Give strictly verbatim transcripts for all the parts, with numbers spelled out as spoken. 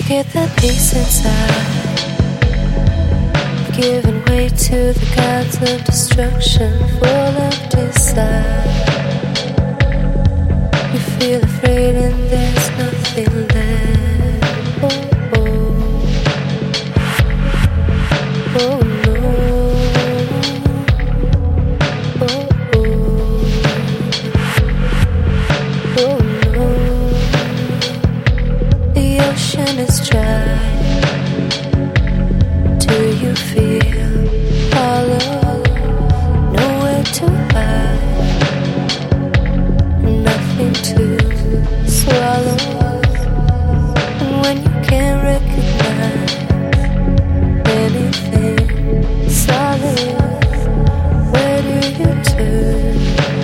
Get that peace inside, giving way to the gods of destruction, full of desire. You feel afraid and there's nothing left. Oh, oh. Oh no. Oh, oh. Oh no. The ocean is dry. Do you feel hollow? Nowhere to hide, nothing to swallow. And when you can't recognize anything solid, where do you turn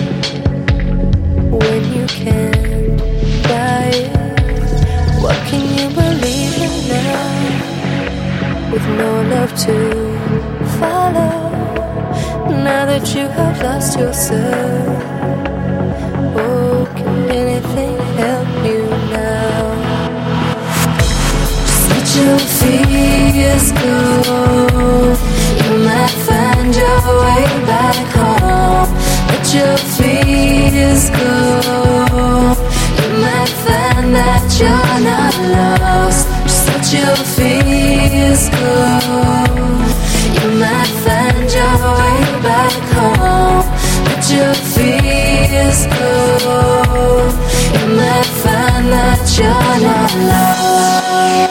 when you can't buy it? What can you believe in now, with no love to follow? Now that you have lost yourself, oh, can anything help you now? Just let your fears go. You might find your way back home. Let your fears go. You might find that you're not lost. Just let your fears go. You might find your way back home. Let your fears go. You might find that you're not lost.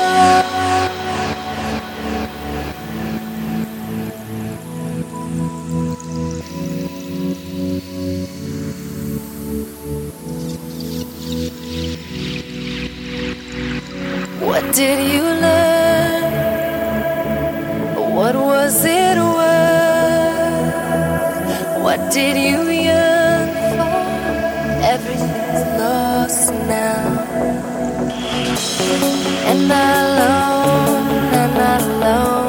What did you learn? What was it worth? What did you yearn for? Everything's lost now. And not alone, and not alone.